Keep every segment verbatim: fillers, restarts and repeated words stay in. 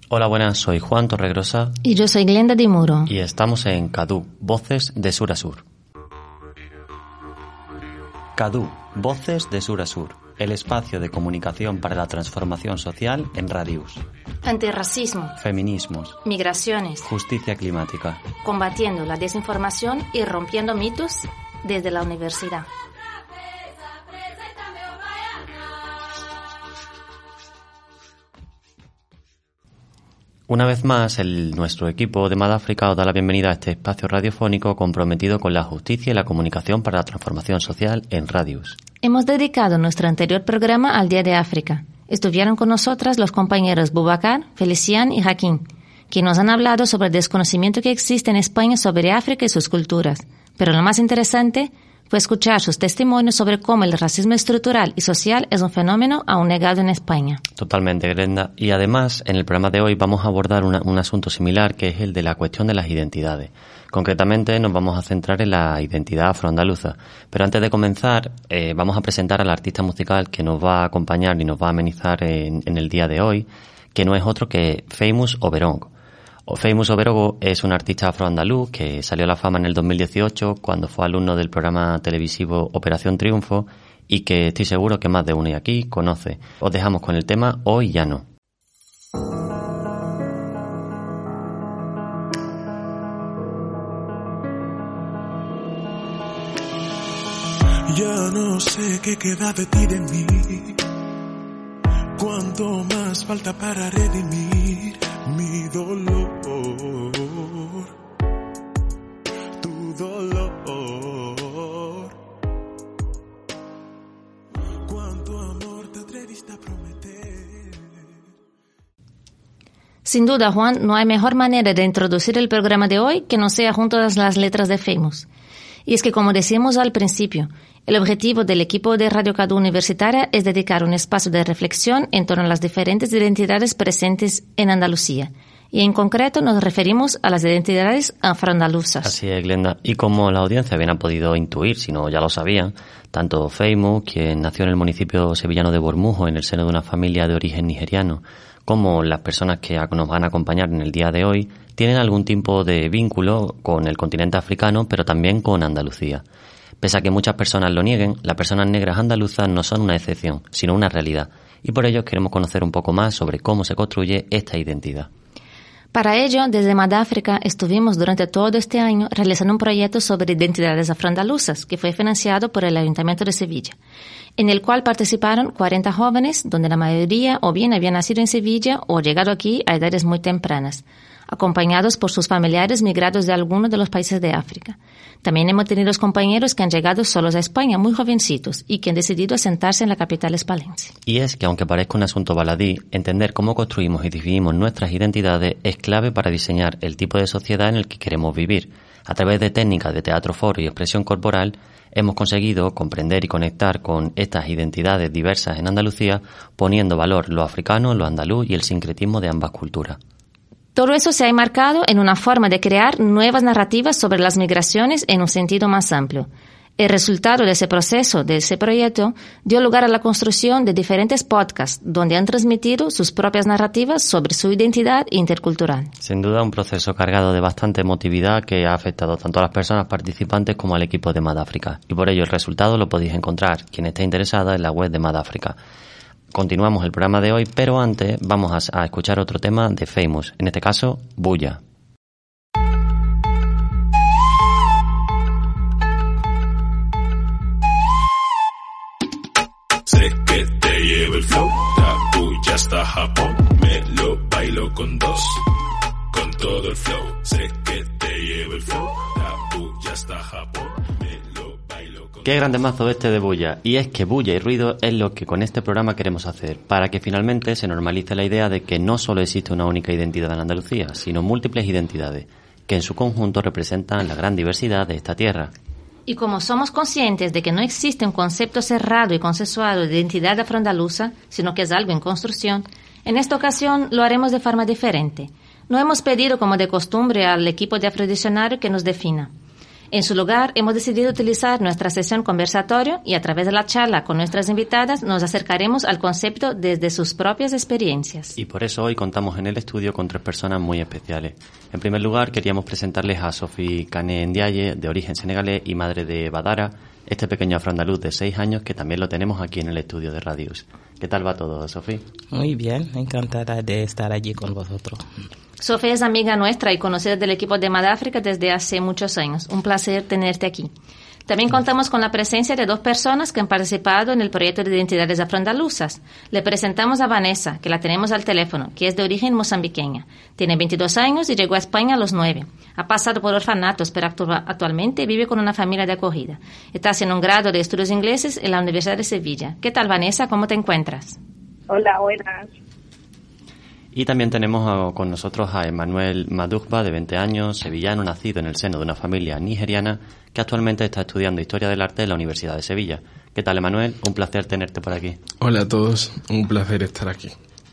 Hola, buenas, soy Juan Torregrosa. Y yo soy Glenda Di Muro. Y estamos en Cadú, Voces de Sur a Sur. Cadú, Voces de Sur a Sur, el espacio de comunicación para la transformación social en Radius. Antirracismo, feminismos, migraciones, justicia climática, combatiendo la desinformación y rompiendo mitos desde la universidad. Una vez más, el, nuestro equipo de Madáfrica os da la bienvenida a este espacio radiofónico comprometido con la justicia y la comunicación para la transformación social en Radius. Hemos dedicado nuestro anterior programa al Día de África. Estuvieron con nosotras los compañeros Boubacar, Felician y Joaquín, que nos han hablado sobre el desconocimiento que existe en España sobre África y sus culturas. Pero lo más interesante fue escuchar sus testimonios sobre cómo el racismo estructural y social es un fenómeno aún negado en España. Totalmente, Glenda. Y además, en el programa de hoy vamos a abordar una, un asunto similar, que es el de la cuestión de las identidades. Concretamente nos vamos a centrar en la identidad afroandaluza. Pero antes de comenzar, eh, vamos a presentar al artista musical que nos va a acompañar y nos va a amenizar en, en el día de hoy, que no es otro que Famous Oberongo. Famous Oberongo es un artista afroandaluz que salió a la fama en el dos mil dieciocho cuando fue alumno del programa televisivo Operación Triunfo y que estoy seguro que más de uno y aquí conoce. Os dejamos con el tema Hoy ya no. Ya no sé qué queda de ti, de mí. Cuánto más falta para redimir mi dolor, tu dolor. Cuánto amor te atreviste a prometer. Sin duda, Juan, no hay mejor manera de introducir el programa de hoy que no sea junto a las letras de Famous. Y es que, como decíamos al principio, el objetivo del equipo de Radio Cadú Universitaria es dedicar un espacio de reflexión en torno a las diferentes identidades presentes en Andalucía. Y en concreto nos referimos a las identidades afroandaluzas. Así es, Glenda. Y como la audiencia bien ha podido intuir, si no ya lo sabían, tanto Famous, quien nació en el municipio sevillano de Bormujo en el seno de una familia de origen nigeriano, como las personas que nos van a acompañar en el día de hoy, tienen algún tipo de vínculo con el continente africano, pero también con Andalucía. Pese a que muchas personas lo nieguen, las personas negras andaluzas no son una excepción, sino una realidad. Y por ello queremos conocer un poco más sobre cómo se construye esta identidad. Para ello, desde Madáfrica estuvimos durante todo este año realizando un proyecto sobre identidades afroandaluzas que fue financiado por el Ayuntamiento de Sevilla, en el cual participaron cuarenta jóvenes, donde la mayoría o bien habían nacido en Sevilla o llegado aquí a edades muy tempranas, acompañados por sus familiares migrados de alguno de los países de África. También hemos tenido compañeros que han llegado solos a España, muy jovencitos, y que han decidido asentarse en la capital hispalense. Y es que, aunque parezca un asunto baladí, entender cómo construimos y definimos nuestras identidades es clave para diseñar el tipo de sociedad en el que queremos vivir. A través de técnicas de teatro foro y expresión corporal, hemos conseguido comprender y conectar con estas identidades diversas en Andalucía, poniendo valor lo africano, lo andaluz y el sincretismo de ambas culturas. Todo eso se ha enmarcado en una forma de crear nuevas narrativas sobre las migraciones en un sentido más amplio. El resultado de ese proceso, de ese proyecto, dio lugar a la construcción de diferentes podcasts, donde han transmitido sus propias narrativas sobre su identidad intercultural. Sin duda, un proceso cargado de bastante emotividad que ha afectado tanto a las personas participantes como al equipo de Madáfrica. Y por ello el resultado lo podéis encontrar, quien esté interesada, en la web de Madáfrica. Continuamos el programa de hoy, pero antes vamos a, a escuchar otro tema de Famous, en este caso, Bulla. Sé que te llevo el flow, la bulla hasta Japón, me lo bailo con dos, con todo el flow. Sé que te llevo el flow, la bulla hasta Japón, me lo bailo con Qué grande mazo este de bulla, y es que bulla y ruido es lo que con este programa queremos hacer, para que finalmente se normalice la idea de que no solo existe una única identidad en Andalucía, sino múltiples identidades, que en su conjunto representan la gran diversidad de esta tierra. Y como somos conscientes de que no existe un concepto cerrado y consensuado de identidad afroandaluza, sino que es algo en construcción, en esta ocasión lo haremos de forma diferente. No hemos pedido, como de costumbre, al equipo de Afrodiccionario que nos defina. En su lugar, hemos decidido utilizar nuestra sesión conversatorio y a través de la charla con nuestras invitadas nos acercaremos al concepto desde sus propias experiencias. Y por eso hoy contamos en el estudio con tres personas muy especiales. En primer lugar, queríamos presentarles a Sophie Kane Ndiaye, de origen senegalés y madre de Badara, este pequeño afroandaluz de seis años que también lo tenemos aquí en el estudio de Radius. ¿Qué tal va todo, Sophie? Muy bien, encantada de estar allí con vosotros. Sofía es amiga nuestra y conocida del equipo de Madáfrica desde hace muchos años. Un placer tenerte aquí. También contamos con la presencia de dos personas que han participado en el proyecto de identidades afroandaluzas. Le presentamos a Vanessa, que la tenemos al teléfono, que es de origen mozambiqueña. Tiene veintidós años y llegó a España a los nueve. Ha pasado por orfanatos, pero actu- actualmente vive con una familia de acogida. Está haciendo un grado de estudios ingleses en la Universidad de Sevilla. ¿Qué tal, Vanessa? ¿Cómo te encuentras? Hola, buenas. Y también tenemos con nosotros a Emmanuel Madugba, de veinte años, sevillano, nacido en el seno de una familia nigeriana, que actualmente está estudiando Historia del Arte en la Universidad de Sevilla. ¿Qué tal, Emmanuel? Un placer tenerte por aquí. Hola a todos, un placer estar aquí.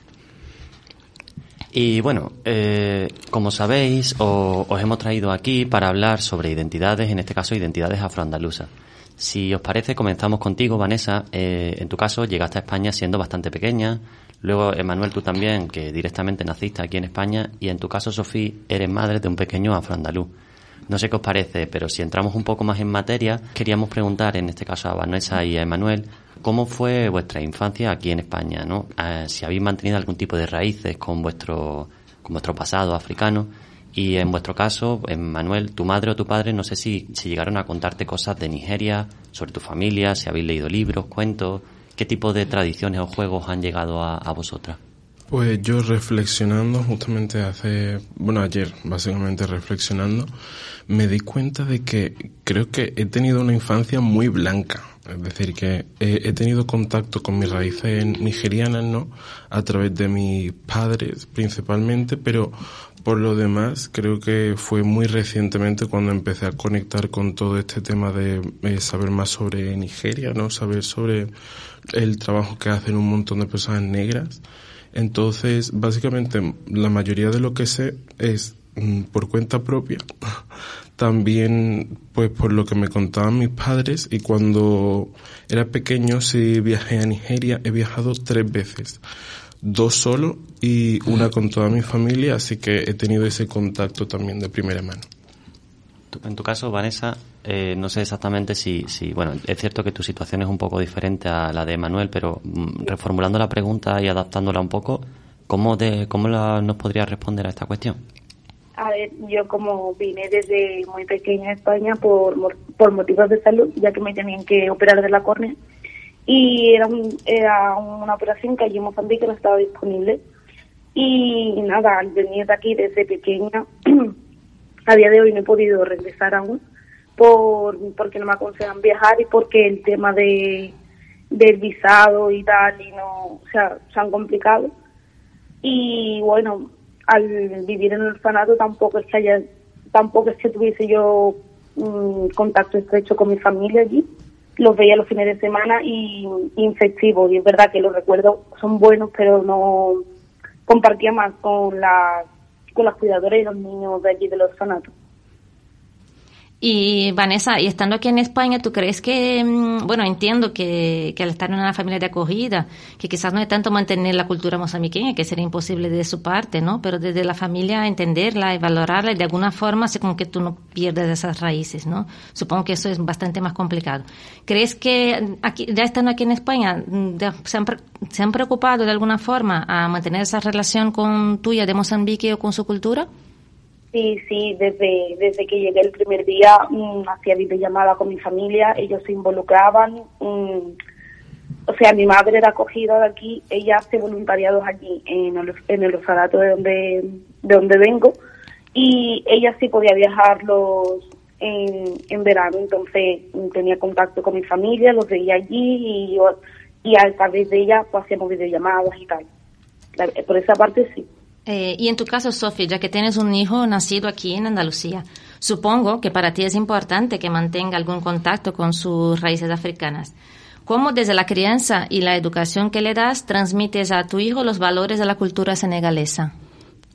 Y bueno, eh, como sabéis, o, os hemos traído aquí para hablar sobre identidades, en este caso identidades afroandaluzas. Si os parece, comenzamos contigo, Vanessa. Eh, en tu caso, llegaste a España siendo bastante pequeña. Luego, Emmanuel, tú también, que directamente naciste aquí en España. Y en tu caso, Sofía, eres madre de un pequeño afroandaluz. No sé qué os parece, pero si entramos un poco más en materia, queríamos preguntar, en este caso a Vanessa y a Emmanuel, ¿cómo fue vuestra infancia aquí en España, ¿no? Eh, si habéis mantenido algún tipo de raíces con vuestro, con vuestro pasado africano. Y en vuestro caso, Emmanuel, tu madre o tu padre, no sé si, si llegaron a contarte cosas de Nigeria, sobre tu familia, si habéis leído libros, cuentos, ¿qué tipo de tradiciones o juegos han llegado a, a vosotras? Pues yo reflexionando, justamente hace, bueno, ayer, básicamente reflexionando, me di cuenta de que creo que he tenido una infancia muy blanca. Es decir, que he, he tenido contacto con mis raíces nigerianas, ¿no? A través de mis padres, principalmente, pero por lo demás, creo que fue muy recientemente cuando empecé a conectar con todo este tema de eh, saber más sobre Nigeria, ¿no? Saber sobre el trabajo que hacen un montón de personas negras. Entonces, básicamente, la mayoría de lo que sé es mm, por cuenta propia. También, pues, por lo que me contaban mis padres, y cuando era pequeño, sí viajé a Nigeria, he viajado tres veces. Dos solo y una con toda mi familia, así que he tenido ese contacto también de primera mano. En tu caso, Vanessa, eh, no sé exactamente si, si, bueno, es cierto que tu situación es un poco diferente a la de Manuel, pero mm, reformulando la pregunta y adaptándola un poco, ¿cómo, de, cómo la, nos podrías responder a esta cuestión? A ver, yo como vine desde muy pequeña a España por, por motivos de salud, ya que me tenían que operar de la córnea, y era, un, era una operación que allí en Mozambique no estaba disponible. Y nada, al venir de aquí desde pequeña, a día de hoy no he podido regresar aún, por porque no me aconsejan viajar y porque el tema de del visado y tal, y no, o sea, se han complicado. Y bueno, al vivir en el orfanato tampoco es que haya, tampoco es que tuviese yo um, contacto estrecho con mi familia allí. Los veía los fines de semana y, y en festivos, y es verdad que los recuerdos son buenos, pero no compartía más con las con las cuidadoras y los niños de allí del orfanato. Y Vanessa, y estando aquí en España, ¿tú crees que, bueno, entiendo que, que al estar en una familia de acogida, que quizás no es tanto mantener la cultura mozambiqueña, que sería imposible de su parte, ¿no? Pero desde la familia entenderla y valorarla y de alguna forma hace con que tú no pierdas esas raíces, ¿no? Supongo que eso es bastante más complicado. ¿Crees que aquí, ya estando aquí en España, se han, se han preocupado de alguna forma a mantener esa relación con tuya de Mozambique o con su cultura? Sí, sí, desde desde que llegué el primer día mmm, hacía videollamada con mi familia, ellos se involucraban, mmm, o sea, mi madre era acogida de aquí, ella hace voluntariados allí en el, en el orfanato de donde de donde vengo, y ella sí podía viajar los en, en verano, entonces tenía contacto con mi familia, los veía allí y yo, y a través de ella pues hacíamos videollamadas y tal. Por esa parte sí. Eh, y en tu caso, Sofía, ya que tienes un hijo nacido aquí en Andalucía, supongo que para ti es importante que mantenga algún contacto con sus raíces africanas. ¿Cómo desde la crianza y la educación que le das transmites a tu hijo los valores de la cultura senegalesa?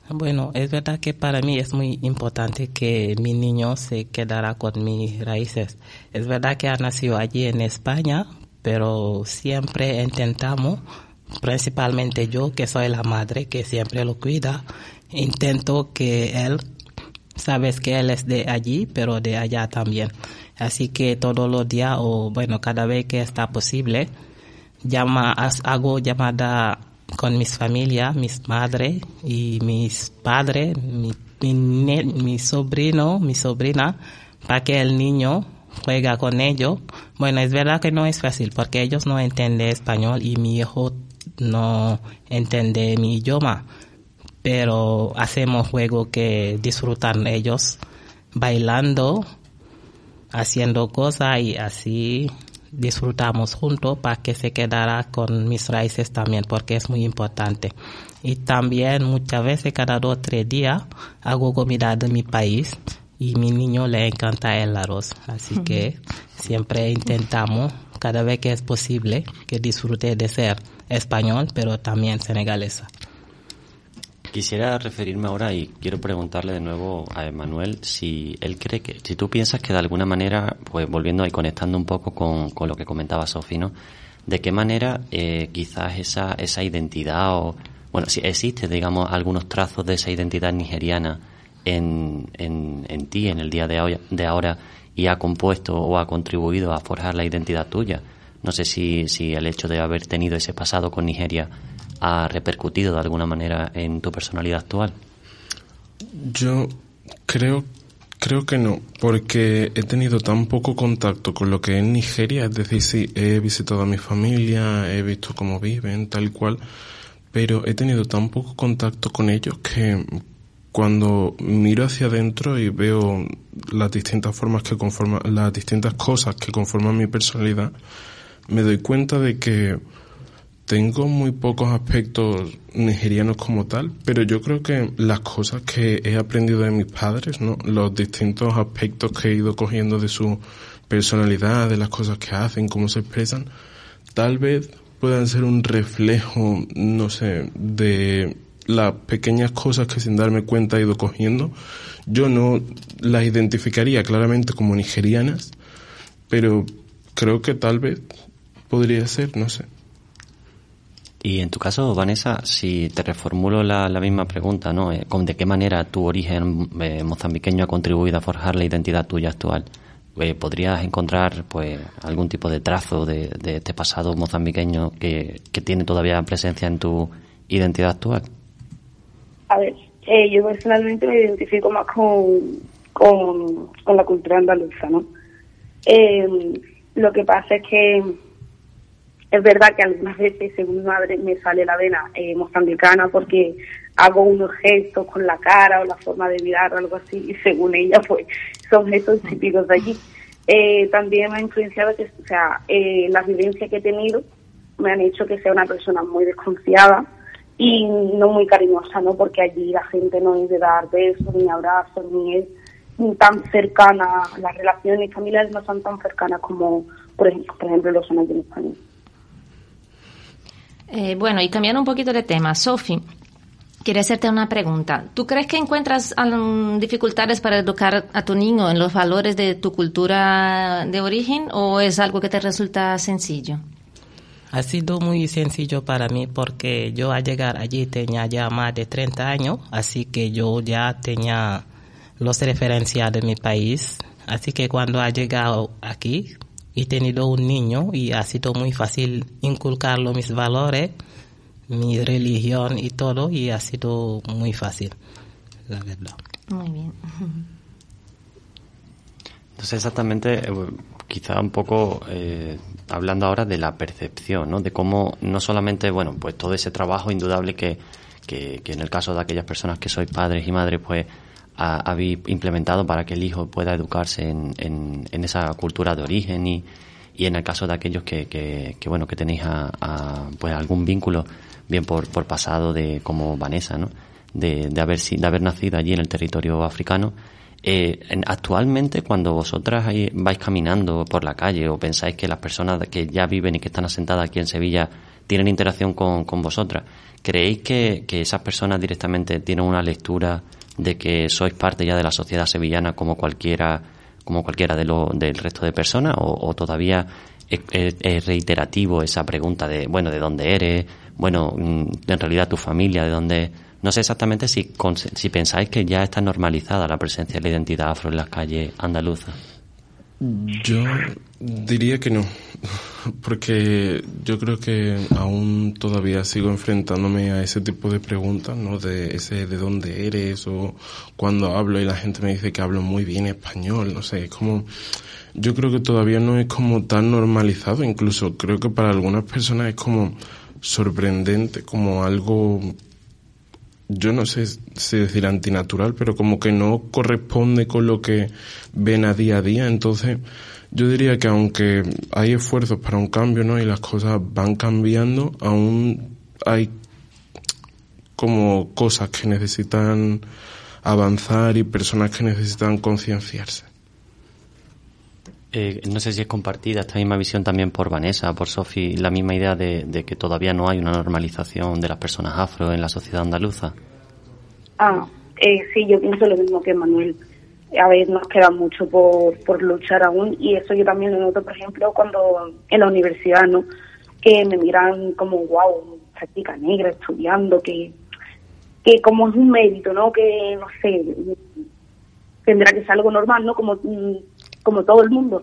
Bueno, es verdad que para mí es muy importante que mi niño se quedara con mis raíces. Es verdad que ha nacido allí en España, pero siempre intentamos, principalmente yo, que soy la madre, que siempre lo cuida, intento que él, sabes que él es de allí, pero de allá también. Así que todos los días, o bueno, cada vez que está posible, llama, hago llamada con mis familias, mis madres y mis padres, mi, mi, mi sobrino, mi sobrina, para que el niño juega con ellos. Bueno, es verdad que no es fácil porque ellos no entienden español y mi hijo no entiende mi idioma, pero hacemos juegos que disfrutan ellos bailando, haciendo cosas y así disfrutamos juntos para que se quedara con mis raíces también, porque es muy importante. Y también muchas veces, cada dos o tres días, hago comida de mi país y a mi niño le encanta el arroz. Así uh-huh. que siempre intentamos, cada vez que es posible, que disfrute de ser español, pero también senegalesa. Quisiera referirme ahora y quiero preguntarle de nuevo a Emmanuel si él cree que, si tú piensas que de alguna manera, pues volviendo y conectando un poco con, con lo que comentaba Sofi, ¿no? De qué manera eh, quizás esa, esa identidad o, bueno, si existe, digamos, algunos trazos de esa identidad nigeriana en, en, en ti, en el día de hoy, de ahora, y ha compuesto o ha contribuido a forjar la identidad tuya. No sé si, si el hecho de haber tenido ese pasado con Nigeria ha repercutido de alguna manera en tu personalidad actual. Yo creo creo que no, porque he tenido tan poco contacto con lo que es Nigeria, es decir, sí, he visitado a mi familia, he visto cómo viven, tal cual, pero he tenido tan poco contacto con ellos que cuando miro hacia adentro y veo las distintas formas que conforman, las distintas cosas que conforman mi personalidad, me doy cuenta de que tengo muy pocos aspectos nigerianos como tal, pero yo creo que las cosas que he aprendido de mis padres, ¿no? Los distintos aspectos que he ido cogiendo de su personalidad, de las cosas que hacen, cómo se expresan, tal vez puedan ser un reflejo, no sé, de las pequeñas cosas que sin darme cuenta he ido cogiendo. Yo no las identificaría claramente como nigerianas, pero creo que tal vez podría ser, no sé. Y en tu caso, Vanessa, si te reformulo la, la misma pregunta, ¿no? ¿De qué manera tu origen eh, mozambiqueño ha contribuido a forjar la identidad tuya actual? Eh, ¿Podrías encontrar, pues, algún tipo de trazo de, de este pasado mozambiqueño que, que tiene todavía presencia en tu identidad actual? A ver, eh, yo personalmente me identifico más con, con, con la cultura andaluza, ¿no? Eh, lo que pasa es que es verdad que algunas veces, según mi madre, me sale la vena eh, mozambicana porque hago unos gestos con la cara o la forma de mirar o algo así, y según ella, pues, son gestos típicos de allí. Eh, también me ha influenciado que, o sea, eh, las vivencias que he tenido me han hecho que sea una persona muy desconfiada y no muy cariñosa, ¿no? Porque allí la gente no es de dar besos, ni abrazos, ni es tan cercana, las relaciones familiares no son tan cercanas como, por ejemplo, por ejemplo lo son allí en España. Eh, bueno, y cambiando un poquito de tema, Sofi, quería hacerte una pregunta. ¿Tú crees que encuentras um, dificultades para educar a tu niño en los valores de tu cultura de origen o es algo que te resulta sencillo? Ha sido muy sencillo para mí porque yo al llegar allí tenía ya más de treinta años, así que yo ya tenía las referencias de mi país. Así que cuando ha llegado aquí, he tenido un niño y ha sido muy fácil inculcarlo mis valores, mi religión y todo, y ha sido muy fácil, la verdad. Muy bien. Entonces, exactamente, eh, quizá un poco eh, hablando ahora de la percepción, ¿no? De cómo no solamente, bueno, pues todo ese trabajo indudable que, que, que en el caso de aquellas personas que sois padres y madres, pues habéis implementado para que el hijo pueda educarse en, en, en esa cultura de origen y, y en el caso de aquellos que, que, que bueno, que tenéis a, a, pues algún vínculo bien por, por pasado de como Vanessa, ¿no? de, de, haber, de haber nacido allí en el territorio africano. Eh, en, actualmente, cuando vosotras ahí vais caminando por la calle o pensáis que las personas que ya viven y que están asentadas aquí en Sevilla tienen interacción con, con vosotras, ¿creéis que, que esas personas directamente tienen una lectura de que sois parte ya de la sociedad sevillana como cualquiera como cualquiera de lo, del resto de personas, o, o todavía es, es, es reiterativo esa pregunta de, bueno, ¿de dónde eres? Bueno, en realidad tu familia, ¿de dónde? No sé exactamente si, si pensáis que ya está normalizada la presencia de la identidad afro en las calles andaluzas. Yo diría que no, porque yo creo que aún todavía sigo enfrentándome a ese tipo de preguntas, ¿no? De ese de dónde eres, o cuando hablo y la gente me dice que hablo muy bien español, no sé, es como, yo creo que todavía no es como tan normalizado, incluso creo que para algunas personas es como sorprendente, como algo, yo no sé si decir antinatural, pero como que no corresponde con lo que ven a día a día. Entonces, yo diría que aunque hay esfuerzos para un cambio, ¿no? Y las cosas van cambiando, aún hay como cosas que necesitan avanzar y personas que necesitan concienciarse. Eh, no sé si es compartida esta misma visión también por Vanessa, por Sofi, la misma idea de, de que todavía no hay una normalización de las personas afro en la sociedad andaluza. Ah, eh, sí, yo pienso lo mismo que Manuel. A ver, nos queda mucho por, por luchar aún, y eso yo también lo noto, por ejemplo, cuando en la universidad, ¿no? Que me miran como, wow, esta chica negra estudiando, que, que como es un mérito, ¿no? Que, no sé, tendrá que ser algo normal, ¿no? Como... como todo el mundo,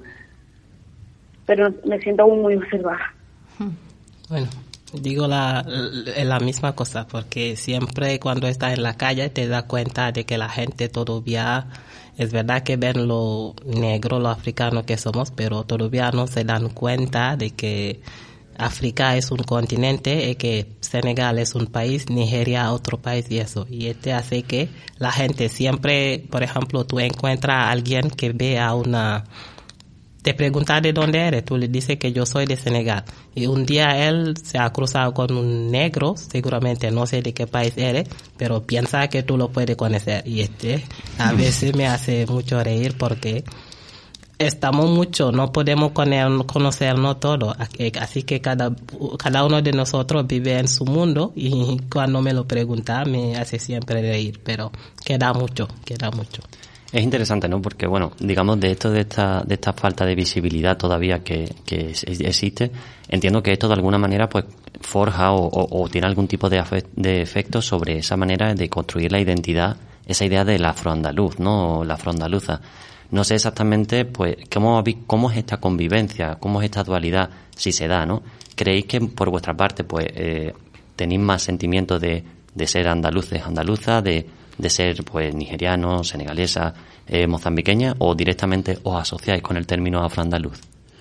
pero me siento aún muy observada. Bueno, digo la, la, la misma cosa, porque siempre cuando estás en la calle te das cuenta de que la gente todavía, es verdad que ven lo negro, lo africano que somos, pero todavía no se dan cuenta de que África es un continente y que Senegal es un país, Nigeria otro país y eso. Y este hace que la gente siempre, por ejemplo, tú encuentras a alguien que ve a una... Te pregunta de dónde eres, tú le dices que yo soy de Senegal. Y un día él se ha cruzado con un negro, seguramente no sé de qué país eres, pero piensa que tú lo puedes conocer. Y este a veces me hace mucho reír porque... estamos mucho, no podemos conocernos todo, así que cada, cada uno de nosotros vive en su mundo, y cuando me lo pregunta me hace siempre reír, pero queda mucho, queda mucho. Es interesante, ¿no? Porque, bueno, digamos, de esto, de esta, de esta falta de visibilidad todavía que, que existe, entiendo que esto de alguna manera, pues, forja o, o, o tiene algún tipo de, afe- de efecto sobre esa manera de construir la identidad, esa idea del afroandaluz, ¿no? O la afroandaluza. No sé exactamente, pues, cómo, cómo es esta convivencia, cómo es esta dualidad, si se da, ¿no? ¿Creéis que por vuestra parte, pues, eh, tenéis más sentimiento de, de ser andaluces, andaluzas, de, de ser, pues, nigerianos, senegalesas, eh, mozambiqueñas, o directamente os asociáis con el término afroandaluz?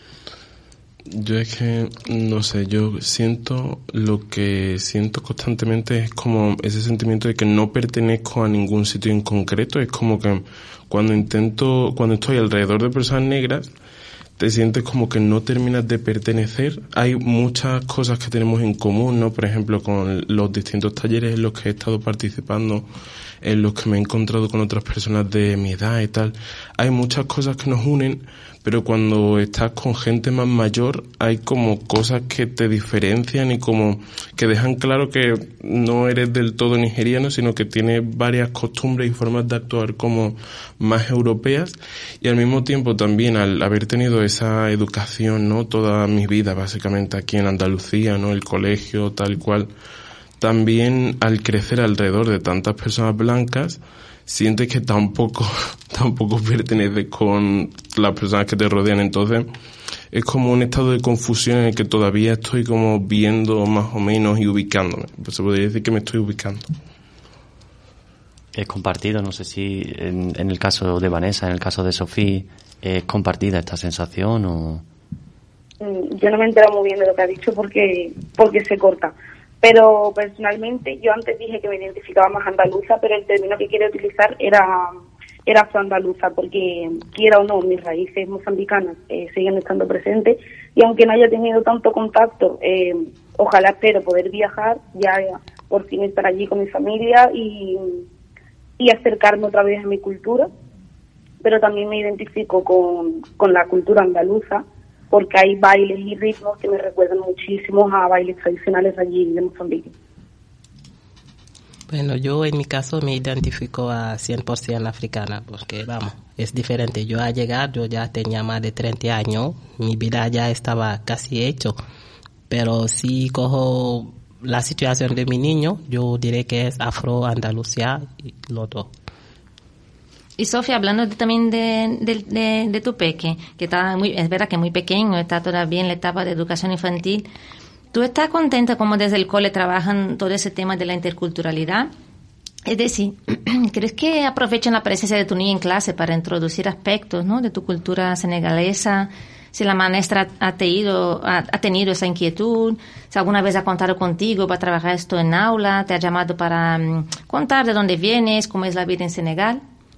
Yo es que, no sé, yo siento, lo que siento constantemente es como ese sentimiento de que no pertenezco a ningún sitio en concreto. Es como que cuando intento, cuando estoy alrededor de personas negras, te sientes como que no terminas de pertenecer. Hay muchas cosas que tenemos en común, ¿no? Por ejemplo, con los distintos talleres en los que he estado participando, en los que me he encontrado con otras personas de mi edad y tal. Hay muchas cosas que nos unen, pero cuando estás con gente más mayor hay como cosas que te diferencian y como que dejan claro que no eres del todo nigeriano, sino que tienes varias costumbres y formas de actuar como más europeas. Y al mismo tiempo también, al haber tenido esa educación, ¿no? Toda mi vida básicamente aquí en Andalucía, ¿no? El colegio, tal cual. También al crecer alrededor de tantas personas blancas, sientes que tampoco, tampoco perteneces con las personas que te rodean. Entonces, es como un estado de confusión en el que todavía estoy como viendo más o menos y ubicándome. Pues se podría decir que me estoy ubicando. Es compartido, no sé si en, en el caso de Vanessa, en el caso de Sofía, ¿es compartida esta sensación o...? Yo no me he enterado muy bien de lo que ha dicho porque, porque se corta. Pero personalmente yo antes dije que me identificaba más andaluza, pero el término que quería utilizar era era afroandaluza, porque quiera o no, mis raíces mozambicanas eh, siguen estando presentes, y aunque no haya tenido tanto contacto, eh, ojalá espero poder viajar, ya por fin estar allí con mi familia y, y acercarme otra vez a mi cultura, pero también me identifico con, con la cultura andaluza, porque hay bailes y ritmos que me recuerdan muchísimo a bailes tradicionales allí de Mozambique. Bueno, yo en mi caso me identifico a cien por ciento africana, porque vamos, es diferente. Yo al llegar, yo ya tenía más de treinta años, mi vida ya estaba casi hecho, pero si cojo la situación de mi niño, yo diré que es afro-andalucía y los dos. Y Sofía, hablando de, también de, de, de, de tu peque, que está muy, es verdad que es muy pequeño, está todavía en la etapa de educación infantil, ¿tú estás contenta como desde el cole trabajan todo ese tema de la interculturalidad? Es decir, ¿crees que aprovechan la presencia de tu niña en clase para introducir aspectos, ¿no?, de tu cultura senegalesa? Si la maestra ha tenido, ha, ha tenido esa inquietud, si alguna vez ha contado contigo para trabajar esto en aula, te ha llamado para um, contar de dónde vienes, cómo es la vida en Senegal.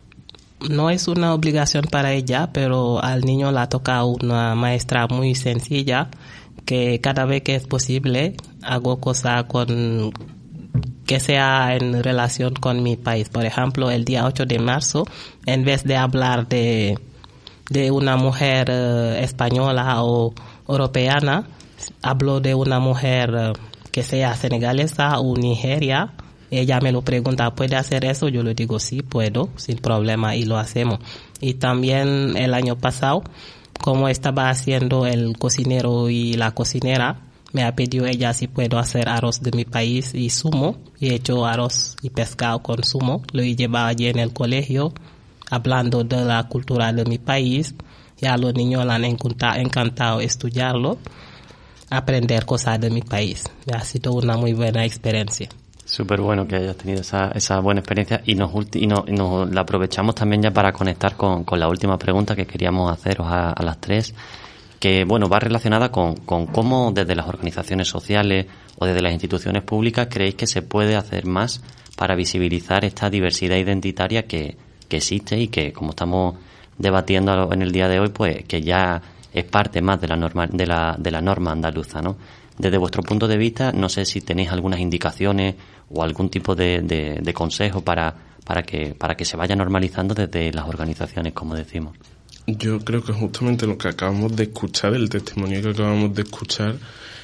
No es una obligación para ella, pero al niño le ha tocado una maestra muy sencilla, que cada vez que es posible hago cosas con que sea en relación con mi país. Por ejemplo, el día ocho de marzo, en vez de hablar de de una mujer uh, española o europeana, hablo de una mujer uh, que sea senegalesa o nigeria. Ella me lo pregunta, ¿puede hacer eso? Yo le digo, sí, puedo, sin problema, y lo hacemos. Y también el año pasado, como estaba haciendo el cocinero y la cocinera, me ha pedido ella si puedo hacer arroz de mi país y zumo. Y he hecho arroz y pescado con zumo. Lo he llevado allí en el colegio, hablando de la cultura de mi país. Y a los niños les han encantado, encantado estudiarlo, aprender cosas de mi país. Ha sido una muy buena experiencia. Súper bueno que hayas tenido esa, esa buena experiencia y nos, y nos, y nos la aprovechamos también ya para conectar con, con la última pregunta que queríamos haceros a, a las tres, que bueno, va relacionada con, con cómo desde las organizaciones sociales o desde las instituciones públicas creéis que se puede hacer más para visibilizar esta diversidad identitaria que, que existe y que, como estamos debatiendo en el día de hoy, pues que ya es parte más de la norma, de la, de la norma andaluza, ¿no? Desde vuestro punto de vista, no sé si tenéis algunas indicaciones o algún tipo de, de, de consejo para, para que, para que se vaya normalizando desde las organizaciones, como decimos. Yo creo que justamente lo que acabamos de escuchar, el testimonio que acabamos de escuchar,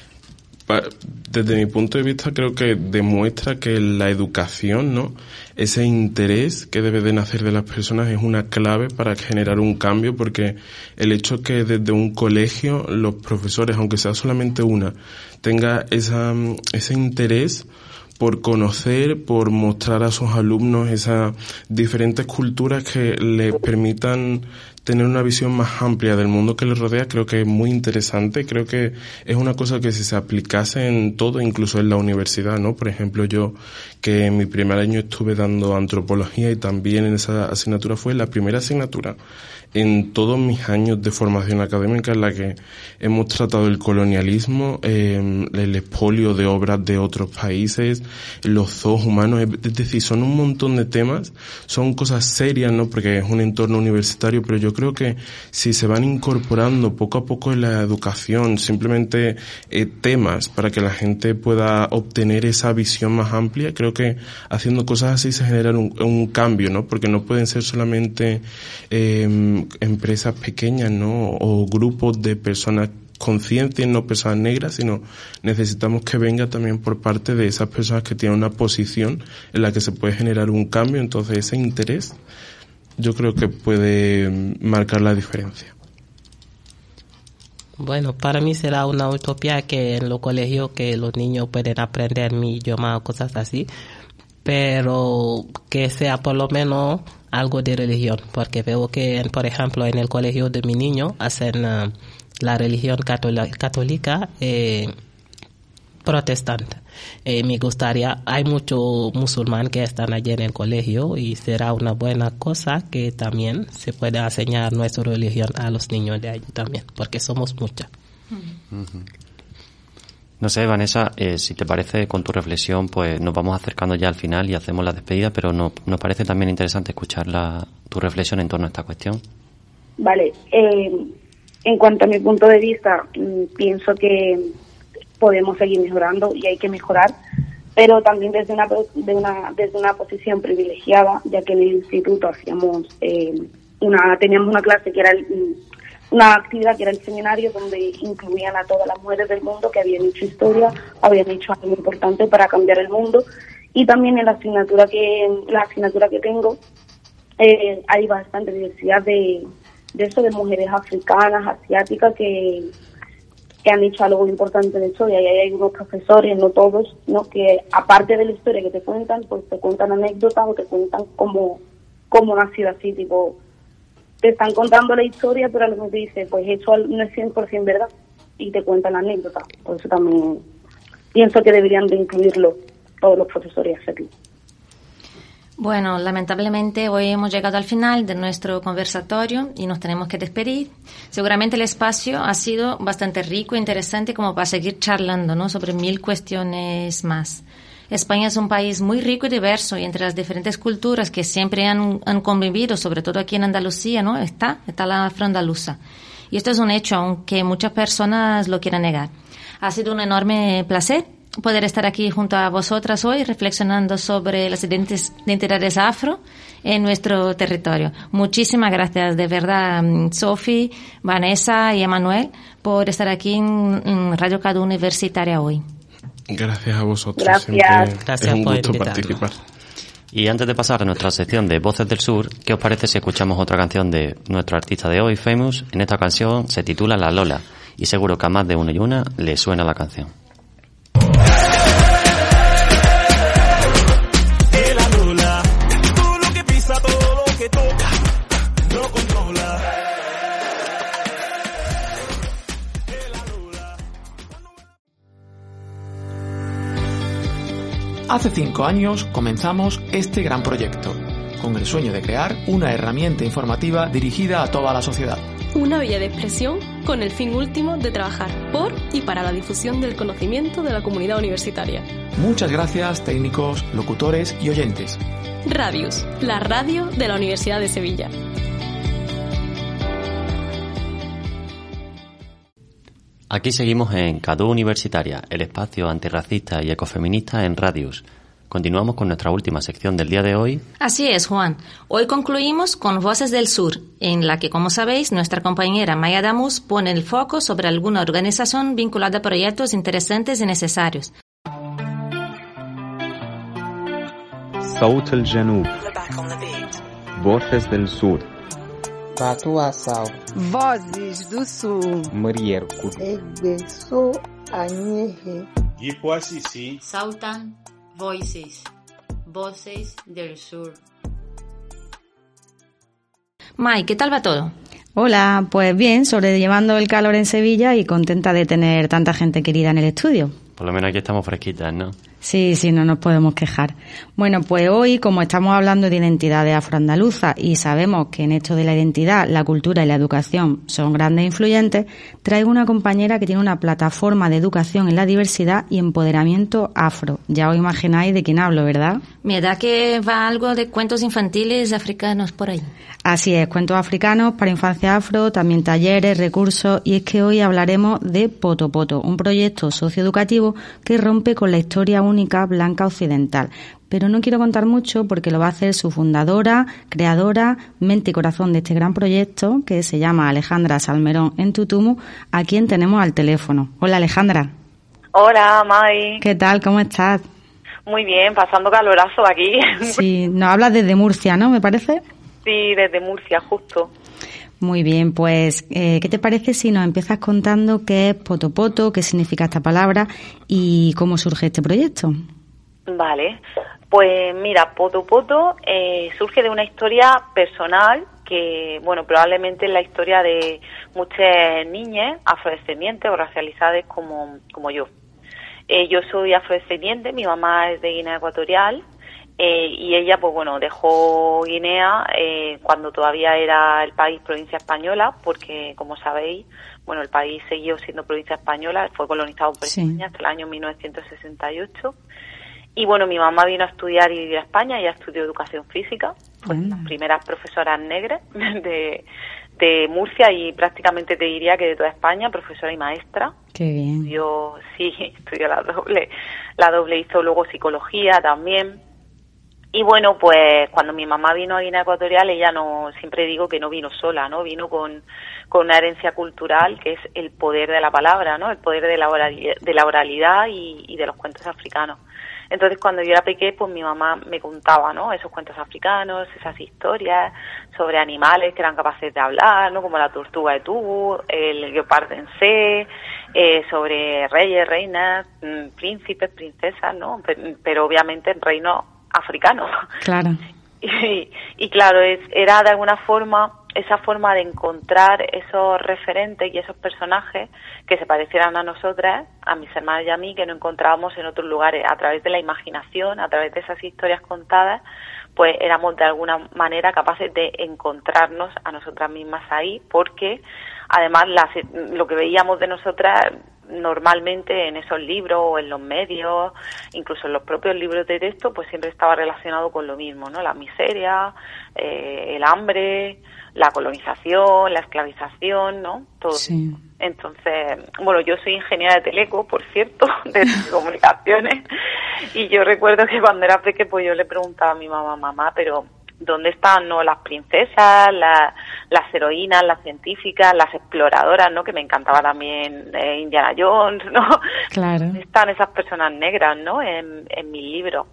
desde mi punto de vista creo que demuestra que la educación, ¿no?, ese interés que debe de nacer de las personas es una clave para generar un cambio, porque el hecho que desde un colegio los profesores, aunque sea solamente una, tenga esa, ese interés por conocer, por mostrar a sus alumnos esas diferentes culturas que les permitan tener una visión más amplia del mundo que les rodea, creo que es muy interesante. Creo que es una cosa que si se aplicase en todo, incluso en la universidad, ¿no? Por ejemplo, yo, que en mi primer año estuve dando antropología y también en esa asignatura fue la primera asignatura en todos mis años de formación académica en la que hemos tratado el colonialismo, eh, el expolio de obras de otros países, los zoos humanos, es decir, son un montón de temas, son cosas serias, ¿no?, porque es un entorno universitario, pero yo creo que si se van incorporando poco a poco en la educación, simplemente eh, temas para que la gente pueda obtener esa visión más amplia, creo que haciendo cosas así se genera un, un cambio, ¿no?, porque no pueden ser solamente eh, empresas pequeñas, ¿no?, o grupos de personas conscientes, no personas negras, sino necesitamos que venga también por parte de esas personas que tienen una posición en la que se puede generar un cambio. Entonces ese interés yo creo que puede marcar la diferencia. Bueno, para mí será una utopía que en los colegios que los niños pueden aprender mi idioma o cosas así, pero que sea por lo menos algo de religión, porque veo que, por ejemplo, en el colegio de mi niño hacen uh, la religión católica eh, protestante. Eh, me gustaría, hay muchos musulmanes que están allí en el colegio y será una buena cosa que también se pueda enseñar nuestra religión a los niños de allí también, porque somos muchas. Uh-huh. No sé, Vanessa, eh, si te parece, con tu reflexión, pues nos vamos acercando ya al final y hacemos la despedida, pero no, nos parece también interesante escuchar la, tu reflexión en torno a esta cuestión. Vale, eh, en cuanto a mi punto de vista, pienso que podemos seguir mejorando y hay que mejorar, pero también desde una, de una, desde una posición privilegiada, ya que en el instituto hacíamos eh, una, teníamos una clase que era el, una actividad que era el seminario, donde incluían a todas las mujeres del mundo que habían hecho historia, habían hecho algo importante para cambiar el mundo. Y también en la asignatura que, la asignatura que tengo, eh, hay bastante diversidad de, de eso, de mujeres africanas, asiáticas, que, que han hecho algo importante de historia. Y ahí hay unos profesores, no todos, ¿no?, que aparte de la historia que te cuentan, pues te cuentan anécdotas o te cuentan cómo, cómo nació así, tipo, te están contando la historia, pero a lo mejor te dice, pues eso no es cien por ciento verdad, y te cuentan la anécdota. Por eso también pienso que deberían de incluirlo todos los profesores y hacerlo. Bueno, lamentablemente hoy hemos llegado al final de nuestro conversatorio y nos tenemos que despedir. Seguramente el espacio ha sido bastante rico e interesante como para seguir charlando, ¿no?, sobre mil cuestiones más. España es un país muy rico y diverso, y entre las diferentes culturas que siempre han, han convivido, sobre todo aquí en Andalucía, ¿no?, está, está la afroandaluza. Y esto es un hecho, aunque muchas personas lo quieran negar. Ha sido un enorme placer poder estar aquí junto a vosotras hoy reflexionando sobre las identidades afro en nuestro territorio. Muchísimas gracias, de verdad, Sofi, Vanessa y Emanuel, por estar aquí en, en Radio Cadú Universitaria hoy. Gracias a vosotros. Gracias. Siempre Gracias es un por gusto invitarnos. participar. Y antes de pasar a nuestra sección de Voces del Sur, ¿qué os parece si escuchamos otra canción de nuestro artista de hoy, Famous? En esta canción se titula La Lola, y seguro que a más de uno y una le suena la canción. Hace cinco años comenzamos este gran proyecto, con el sueño de crear una herramienta informativa dirigida a toda la sociedad. Una vía de expresión con el fin último de trabajar por y para la difusión del conocimiento de la comunidad universitaria. Muchas gracias, técnicos, locutores y oyentes. Radius, la radio de la Universidad de Sevilla. Aquí seguimos en Cadú Universitaria, el espacio antirracista y ecofeminista en Radius. Continuamos con nuestra última sección del día de hoy. Así es, Juan. Hoy concluimos con Voces del Sur, en la que, como sabéis, nuestra compañera Maya Damus pone el foco sobre alguna organización vinculada a proyectos interesantes y necesarios. صوت الجنوب Voces del Sur Batuaçal Vozes do Sul Muriérco Egbeso Anhehe Ipuassissi Sautan Voices Voces del Sur. Mai, ¿qué tal va todo? Hola, pues bien, sobrellevando el calor en Sevilla y contenta de tener tanta gente querida en el estudio. Por lo menos aquí estamos fresquitas, ¿no? Sí, sí, no nos podemos quejar. Bueno, pues hoy, como estamos hablando de identidades afroandaluzas y sabemos que en esto de la identidad, la cultura y la educación son grandes influyentes, traigo una compañera que tiene una plataforma de educación en la diversidad y empoderamiento afro. Ya os imagináis de quién hablo, ¿verdad? Me da que va algo de cuentos infantiles africanos por ahí. Así es, cuentos africanos para infancia afro, también talleres, recursos, y es que hoy hablaremos de Poto Poto, un proyecto socioeducativo que rompe con la historia única blanca occidental. Pero no quiero contar mucho porque lo va a hacer su fundadora, creadora, mente y corazón de este gran proyecto, que se llama Alejandra Salmerón en Tutumu, a quien tenemos al teléfono. Hola, Alejandra. Hola, Mai. ¿Qué tal? ¿Cómo estás? Muy bien, pasando calorazo aquí. Sí, nos hablas desde Murcia, ¿no? ¿Me parece? Sí, desde Murcia, justo. Muy bien, pues, eh, ¿qué te parece si nos empiezas contando qué es Poto Poto, qué significa esta palabra y cómo surge este proyecto? Vale, pues mira, Poto Poto eh, surge de una historia personal que, bueno, probablemente es la historia de muchas niñas afrodescendientes o racializadas como, como yo. Eh, yo soy afrodescendiente, mi mamá es de Guinea Ecuatorial. Eh, y ella, pues bueno, dejó Guinea eh, cuando todavía era el país provincia española, porque, como sabéis, bueno, el país siguió siendo provincia española, fue colonizado por España hasta el año mil novecientos sesenta y ocho. Y bueno, mi mamá vino a estudiar y vivir a España, ella estudió educación física, fue Mm. las primeras profesoras negras de, de Murcia y prácticamente te diría que de toda España, profesora y maestra. Qué bien. Yo sí, estudió la doble, la doble hizo luego psicología también. Y bueno, pues cuando mi mamá vino a Guinea Ecuatorial, ella no, siempre digo que no vino sola, ¿no? Vino con, con una herencia cultural que es el poder de la palabra, ¿no? El poder de la oralidad, de la oralidad y, y de los cuentos africanos. Entonces, cuando yo era pequeña, pues mi mamá me contaba, ¿no? Esos cuentos africanos, esas historias sobre animales que eran capaces de hablar, ¿no? Como la tortuga de tubo, el guepardo en C, eh, sobre reyes, reinas, príncipes, princesas, ¿no? Pero, pero obviamente en reinos africanos. Claro. Y, y claro, es, era de alguna forma esa forma de encontrar esos referentes y esos personajes que se parecieran a nosotras, a mis hermanas y a mí, que no encontrábamos en otros lugares. A través de la imaginación, a través de esas historias contadas, pues éramos de alguna manera capaces de encontrarnos a nosotras mismas ahí, porque además las, lo que veíamos de nosotras normalmente en esos libros o en los medios, incluso en los propios libros de texto, pues siempre estaba relacionado con lo mismo, ¿no? La miseria, eh, el hambre, la colonización, la esclavización, ¿no? Todo. Sí. Entonces, bueno, yo soy ingeniera de teleco, por cierto, de comunicaciones, y yo recuerdo que cuando era pequeña, pues yo le preguntaba a mi mamá, mamá, pero ¿dónde están, no, las princesas, la, las heroínas, las científicas, las exploradoras, ¿no? Que me encantaba también eh, Indiana Jones, ¿no? Claro. ¿Dónde están esas personas negras, ¿no? En, en mi libro.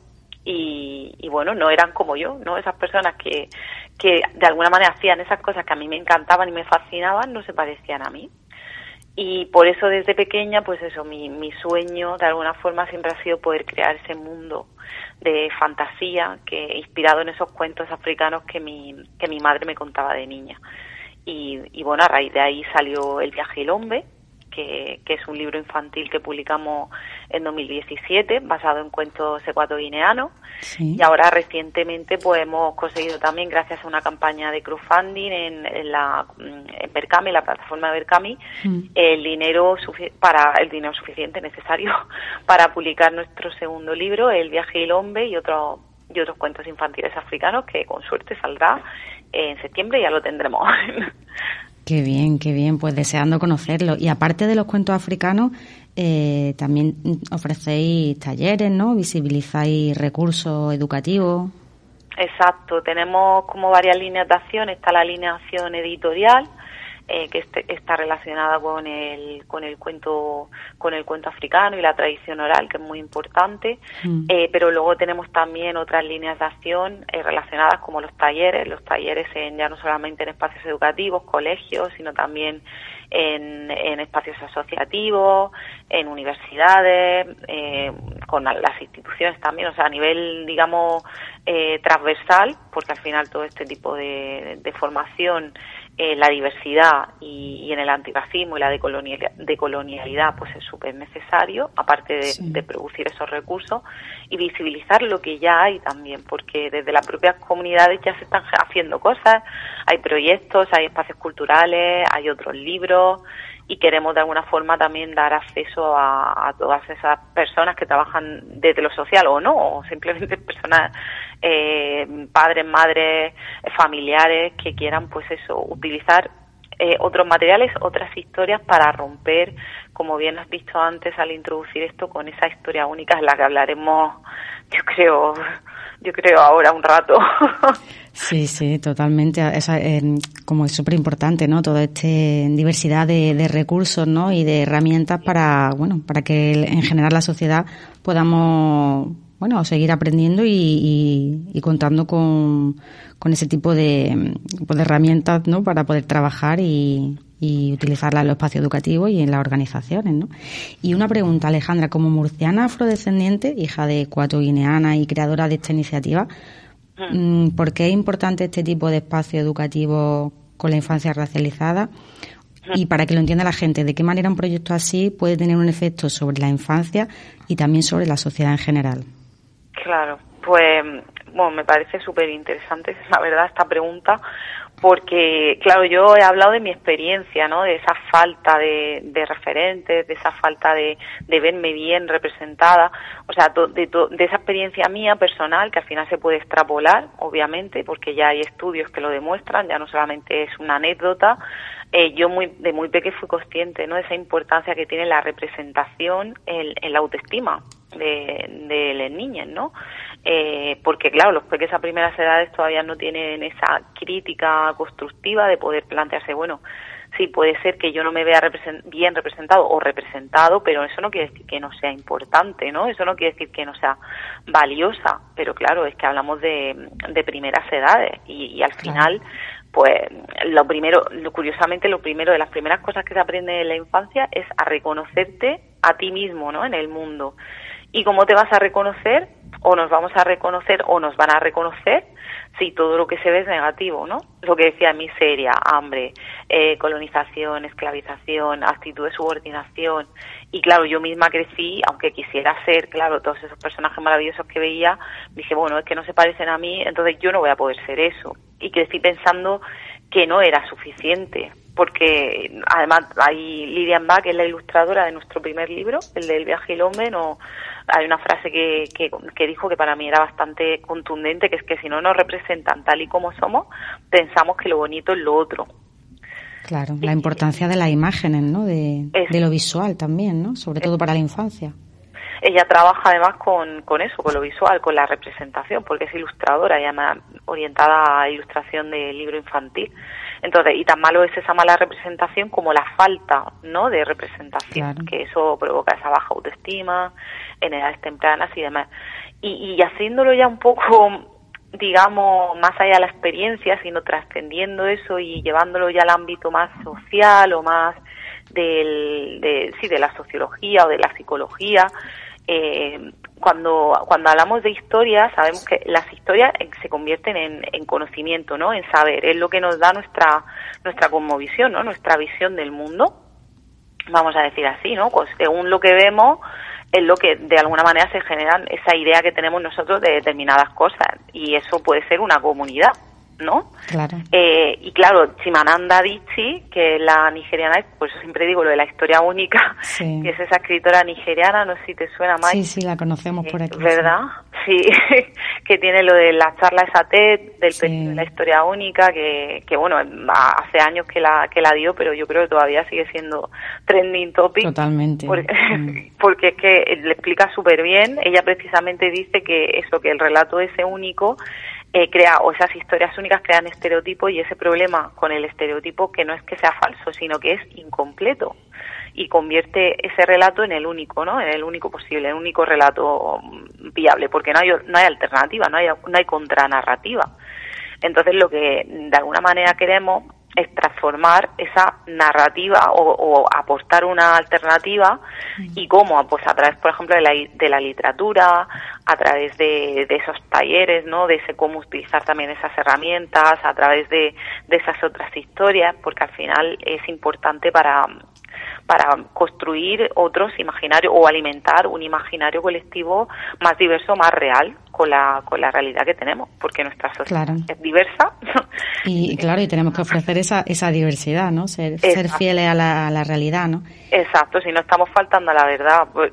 Y, y bueno, no eran como yo, ¿no? Esas personas que, que de alguna manera hacían esas cosas que a mí me encantaban y me fascinaban, no se parecían a mí. Y por eso desde pequeña, pues eso, mi, mi sueño de alguna forma siempre ha sido poder crear ese mundo de fantasía que inspirado en esos cuentos africanos que mi, que mi madre me contaba de niña. Y, y bueno, a raíz de ahí salió El viaje del hombre, que, que es un libro infantil que publicamos en dos mil diecisiete, basado en cuentos ecuatoguineanos. Sí. Y ahora recientemente pues hemos conseguido también, gracias a una campaña de crowdfunding en, en la en Berkami, la plataforma de Berkami, mm. el dinero sufi- para el dinero suficiente necesario para publicar nuestro segundo libro, El viaje del hombre, y otros y otros cuentos infantiles africanos, que con suerte saldrá en septiembre y ya lo tendremos. Qué bien, qué bien, pues deseando conocerlo. Y aparte de los cuentos africanos, eh, también ofrecéis talleres, ¿no? Visibilizáis recursos educativos. Exacto, tenemos como varias líneas de acción. Está la línea de acción editorial, eh, que este, está relacionada con el con el cuento con el cuento africano y la tradición oral, que es muy importante. Mm. Eh, pero luego tenemos también otras líneas de acción eh, relacionadas como los talleres, los talleres en, ya no solamente en espacios educativos, colegios, sino también en, en espacios asociativos, en universidades, eh, con las instituciones también, o sea, a nivel, digamos, eh, transversal, porque al final todo este tipo de, de formación, eh, la diversidad y, y en el antirracismo y la decolonialidad, decolonialidad pues es súper necesario, aparte de, sí. de producir esos recursos y visibilizar lo que ya hay también, porque desde las propias comunidades ya se están haciendo cosas, hay proyectos, hay espacios culturales, hay otros libros, y queremos de alguna forma también dar acceso a, a todas esas personas que trabajan desde lo social o no, o simplemente personas, eh, padres, madres, familiares que quieran pues eso, utilizar eh, otros materiales, otras historias para romper, como bien has visto antes al introducir esto, con esa historia única en la que hablaremos, yo creo, yo creo ahora un rato. Sí, sí, totalmente. Esa, eh, como es súper importante, ¿no? Toda esta diversidad de, de recursos, ¿no? Y de herramientas para, bueno, para que en general la sociedad podamos, bueno, seguir aprendiendo y, y, y contando con, con ese tipo de, de herramientas, ¿no? Para poder trabajar y, y utilizarla en los espacios educativos y en las organizaciones, ¿no? Y una pregunta, Alejandra, como murciana afrodescendiente, hija de ecuatoguineana y creadora de esta iniciativa, ¿por qué es importante este tipo de espacio educativo con la infancia racializada? Y para que lo entienda la gente, ¿de qué manera un proyecto así puede tener un efecto sobre la infancia y también sobre la sociedad en general? Claro, pues bueno, me parece súper interesante, la verdad, esta pregunta, porque, claro, yo he hablado de mi experiencia, ¿no? De esa falta de, de referentes, de esa falta de, de verme bien representada, o sea, to, de, to, de esa experiencia mía personal, que al final se puede extrapolar, obviamente, porque ya hay estudios que lo demuestran, ya no solamente es una anécdota. Eh, yo muy de muy pequeña fui consciente, ¿no? De esa importancia que tiene la representación en, en la autoestima de, de las niñas, ¿no? Eh, porque claro, los pequeños a primeras edades todavía no tienen esa crítica constructiva de poder plantearse, bueno, sí, puede ser que yo no me vea represent- bien representado o representado, pero eso no quiere decir que no sea importante, ¿no? Eso no quiere decir que no sea valiosa, pero claro, es que hablamos de, de primeras edades y, y al final, pues lo primero, lo, curiosamente lo primero de las primeras cosas que se aprende en la infancia es a reconocerte a ti mismo, ¿no? En el mundo. ¿Y cómo te vas a reconocer? O nos vamos a reconocer o nos van a reconocer si todo lo que se ve es negativo, ¿no? Lo que decía, miseria, hambre, eh, colonización, esclavización, actitud de subordinación. Y claro, yo misma crecí, aunque quisiera ser, claro, todos esos personajes maravillosos que veía, dije, bueno, es que no se parecen a mí, entonces yo no voy a poder ser eso. Y crecí pensando que no era suficiente, porque además hay Lilian Bach, que es la ilustradora de nuestro primer libro, el del viaje del hombre, no, hay una frase que, que, que dijo que para mí era bastante contundente, que es que si no nos representan tal y como somos, pensamos que lo bonito es lo otro. Claro, la importancia de las imágenes, ¿no? De, de lo visual también, ¿no? Sobre todo para la infancia. Ella trabaja además con, con eso, con lo visual, con la representación, porque es ilustradora, ella más orientada a ilustración de libro infantil. Entonces, y tan malo es esa mala representación como la falta, ¿no?, de representación, claro, que eso provoca esa baja autoestima en edades tempranas y demás. Y, y haciéndolo ya un poco, digamos, más allá de la experiencia, sino trascendiendo eso y llevándolo ya al ámbito más social o más del, de, sí, de la sociología o de la psicología. Eh, cuando cuando hablamos de historias, sabemos que las historias se convierten en, en conocimiento, ¿no? En saber, es lo que nos da nuestra nuestra cosmovisión, ¿no? Nuestra visión del mundo, vamos a decir así, ¿no? Pues según lo que vemos, es lo que de alguna manera se genera esa idea que tenemos nosotros de determinadas cosas, y eso puede ser una comunidad, ¿no? Claro. Eh, y claro, Chimamanda Adichie, que es la nigeriana, por eso siempre digo lo de la historia única, sí, que es esa escritora nigeriana, no sé si te suena más. Sí, sí, la conocemos por aquí. ¿Verdad? Sí, sí. Que tiene lo de la charla esa TED, del sí, premio de la historia única, que, que bueno, hace años que la que la dio, pero yo creo que todavía sigue siendo trending topic. Totalmente. Porque, mm. porque es que le explica súper bien. Ella precisamente dice que eso, que el relato ese único Eh, crea, o esas historias únicas crean estereotipos, y ese problema con el estereotipo que no es que sea falso, sino que es incompleto y convierte ese relato en el único, ¿no? En el único posible, en el único relato viable, porque no hay no hay alternativa, no hay no hay contranarrativa. Entonces lo que de alguna manera queremos es transformar esa narrativa o, o aportar una alternativa. ¿Y cómo? Pues a través, por ejemplo, de la, de la literatura, a través de, de esos talleres, ¿no? De ese cómo utilizar también esas herramientas, a través de, de esas otras historias, porque al final es importante para para construir otros imaginarios o alimentar un imaginario colectivo más diverso, más real con la con la realidad que tenemos, porque nuestra sociedad, claro, es diversa. Y claro, y tenemos que ofrecer esa esa diversidad, ¿no? Ser, ser fieles a la, a la realidad, ¿no? Exacto, si no estamos faltando a la verdad. Pues,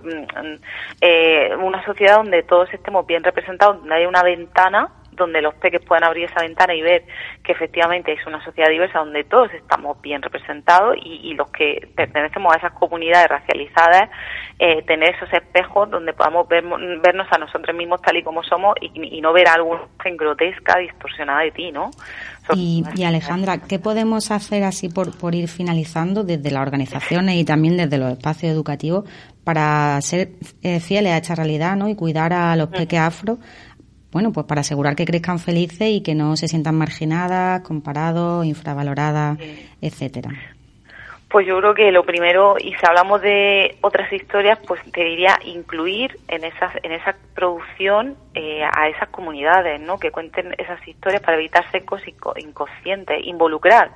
eh, una sociedad donde todos estemos bien representados, donde haya una ventana donde los peques puedan abrir esa ventana y ver que efectivamente es una sociedad diversa donde todos estamos bien representados, y, y los que pertenecemos a esas comunidades racializadas, eh, tener esos espejos donde podamos ver, vernos a nosotros mismos tal y como somos, y, y no ver alguna imagen grotesca, distorsionada de ti, ¿no? Y, y Alejandra, ¿qué podemos hacer así por, por ir finalizando desde las organizaciones y también desde los espacios educativos para ser eh, fieles a esta realidad, ¿no? Y cuidar a los peques afro, bueno, pues para asegurar que crezcan felices y que no se sientan marginadas, comparados, infravaloradas, sí, etcétera? Pues yo creo que lo primero, y si hablamos de otras historias, pues te diría incluir en esas en esa producción eh, a esas comunidades, ¿no? Que cuenten esas historias para evitar secos inconscientes, involucrar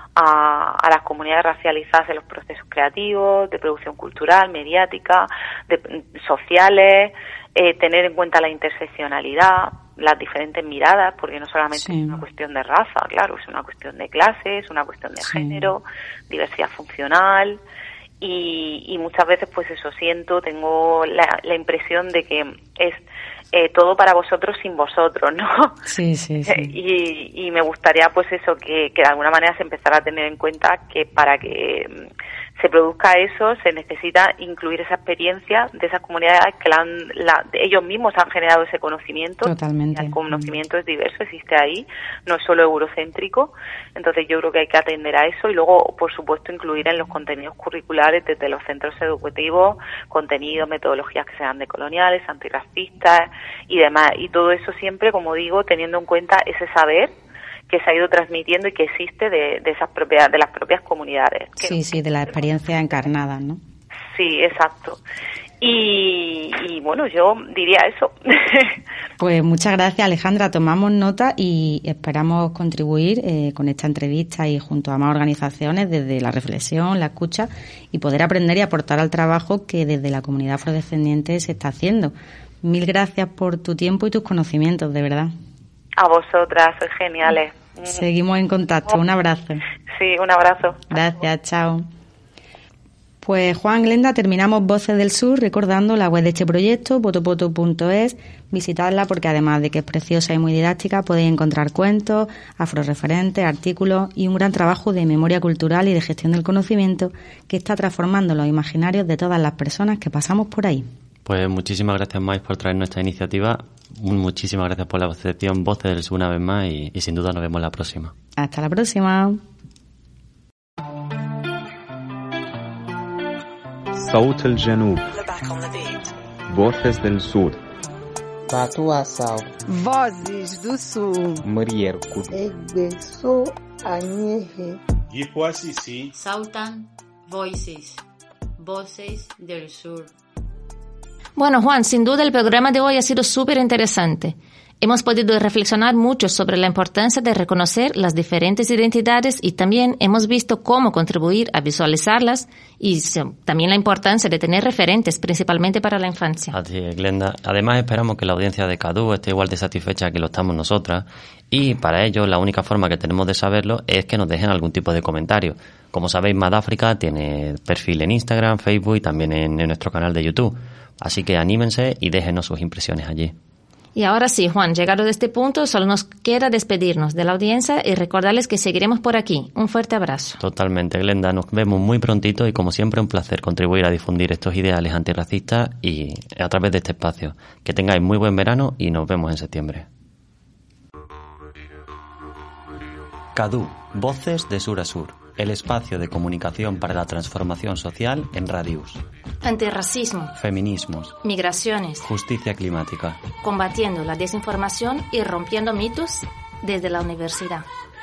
a, a las comunidades racializadas en los procesos creativos, de producción cultural, mediática, de, sociales, eh, tener en cuenta la interseccionalidad, las diferentes miradas, porque no solamente sí. es una cuestión de raza, claro, es una cuestión de clase, es una cuestión de sí. género, diversidad funcional, y, y muchas veces pues eso siento, tengo la, la impresión de que es eh, todo para vosotros sin vosotros, ¿no? Sí, sí, sí. Y, y me gustaría pues eso, que, que de alguna manera se empezara a tener en cuenta que para que se produzca eso, se necesita incluir esa experiencia de esas comunidades que la han, la, ellos mismos han generado ese conocimiento. Totalmente. El conocimiento es diverso, existe ahí, no es solo eurocéntrico. Entonces yo creo que hay que atender a eso y luego, por supuesto, incluir en los contenidos curriculares desde los centros educativos contenidos, metodologías que sean decoloniales, antirracistas y demás. Y todo eso siempre, como digo, teniendo en cuenta ese saber que se ha ido transmitiendo y que existe de, de esas propias de las propias comunidades. Sí, sí, de la experiencia encarnada, ¿no? Sí, exacto. Y, y bueno, yo diría eso. Pues muchas gracias, Alejandra. Tomamos nota y esperamos contribuir eh, con esta entrevista y junto a más organizaciones desde la reflexión, la escucha y poder aprender y aportar al trabajo que desde la comunidad afrodescendiente se está haciendo. Mil gracias por tu tiempo y tus conocimientos, de verdad. A vosotras, sois geniales. Seguimos en contacto. Un abrazo. Sí, un abrazo. Gracias, chao. Pues Juan, Glenda, terminamos Voces del Sur recordando la web de este proyecto, potopoto punto es. Visitadla porque además de que es preciosa y muy didáctica, podéis encontrar cuentos, afroreferentes, artículos y un gran trabajo de memoria cultural y de gestión del conocimiento que está transformando los imaginarios de todas las personas que pasamos por ahí. Pues muchísimas gracias, Mais, por traer nuestra iniciativa. Muchísimas gracias por la asociación Voces del Sur una vez más y, y sin duda nos vemos la próxima. Hasta la próxima. صوت الجنوب Voces del Sur Batuaçal Vozes do Sul Muriérculo Egbeso Anyehe Gipuasisi Sautan Voices Voces del Sur. Bueno, Juan, sin duda el programa de hoy ha sido súper interesante. Hemos podido reflexionar mucho sobre la importancia de reconocer las diferentes identidades y también hemos visto cómo contribuir a visualizarlas y también la importancia de tener referentes, principalmente para la infancia. Así es, Glenda. Además, esperamos que la audiencia de CADU esté igual de satisfecha que lo estamos nosotras y para ello la única forma que tenemos de saberlo es que nos dejen algún tipo de comentario. Como sabéis, Mad África tiene perfil en Instagram, Facebook y también en, en nuestro canal de YouTube. Así que anímense y déjenos sus impresiones allí. Y ahora sí, Juan, llegado a este punto, solo nos queda despedirnos de la audiencia y recordarles que seguiremos por aquí. Un fuerte abrazo. Totalmente, Glenda. Nos vemos muy prontito y, como siempre, un placer contribuir a difundir estos ideales antirracistas y a través de este espacio. Que tengáis muy buen verano y nos vemos en septiembre. CADU, Voces de Sur a Sur. El espacio de comunicación para la transformación social en Radius. Antirracismo. Feminismos. Migraciones. Justicia climática. Combatiendo la desinformación y rompiendo mitos desde la universidad.